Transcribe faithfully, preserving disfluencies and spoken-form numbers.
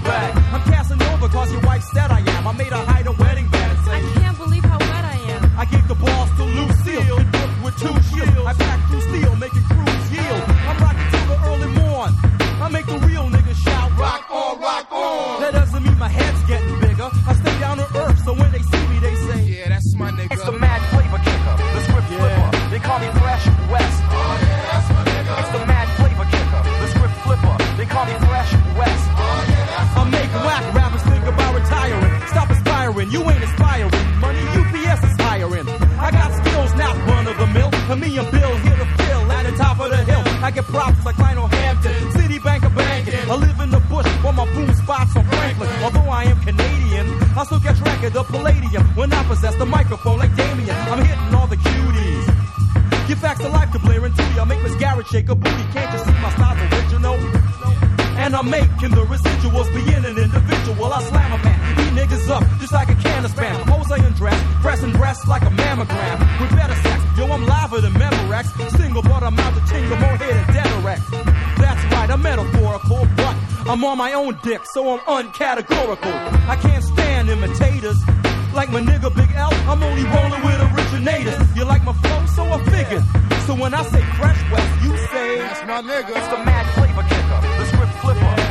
bag. I'm Casanova cause your wife said I am. I made her hide a wedding band and say, I can't believe how wet I am. I gave the balls to Lucille, equipped with two shields. I packed through steel, making crews yield. I'm rocking till the early morn. I make the real niggas shout, rock on, rock on. That doesn't mean my head's getting bigger. I stay down to earth, so when they see me, they say, yeah, that's my nigga. It's the mad flavor kicker, the script Yeah. flipper. They call me Fresh West. Oh yeah, that's my nigga. It's the mad flavor kicker, the script flipper. They call me Fresh West. Oh yeah, that's I make whack rappers think about retiring. Stop aspiring, you ain't inspiring. Money U P S is hiring. I got skills, not run of the mill. And me and Bill here to fill at the top of the hill. I get props like Lionel Hampton, Citibank of banking. I live in the bush where my boom spots on Franklin. Although I am Canadian, I still catch record the palladium when I possess the microphone like Damien. I'm hitting all the cuties. Give facts to life to Blair and Tootie. I make Miss Garrett shake a booty. Can't you see my style's original? And I'm making the residuals being an individual. I slam a man, beat niggas up just like a can of spam. Jose and dress, pressing breasts like a mammogram. With better sex, yo, I'm liver than Memorex. Single, but I'm out to tingle, more head and Dedorex. That's right, I'm metaphorical, but I'm on my own dick, so I'm uncategorical. I can't stand imitators. Like my nigga Big L, I'm only rolling with originators. You like my flow, so I figured. So when I say Fresh West, you say, that's my nigga. It's the mad flavor kicker, the script flipper.